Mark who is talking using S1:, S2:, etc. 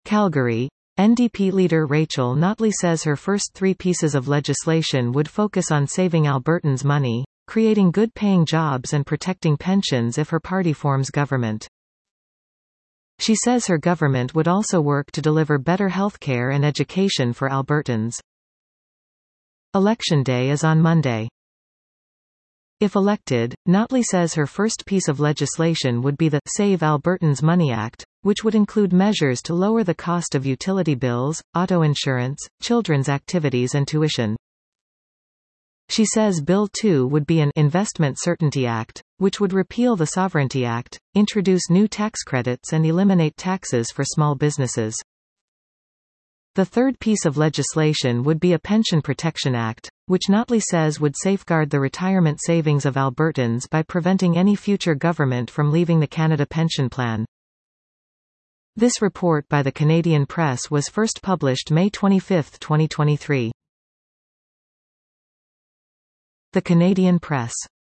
S1: Calgary. NDP leader Rachel Notley says her first three pieces of legislation would focus on saving Albertans money, creating good-paying jobs and protecting pensions if her party forms government. She says her government would also work to deliver better healthcare and education for Albertans. Election day is on Monday. If elected, Notley says her first piece of legislation would be the Save Albertans Money Act, which would include measures to lower the cost of utility bills, auto insurance, children's activities and tuition. She says Bill 2 would be an Investment Certainty Act, which would repeal the Sovereignty Act, introduce new tax credits and eliminate taxes for small businesses. The third piece of legislation would be a Pension Protection Act, which Notley says would safeguard the retirement savings of Albertans by preventing any future government from leaving the Canada Pension Plan. This report by the Canadian Press was first published May 25, 2023. The Canadian Press.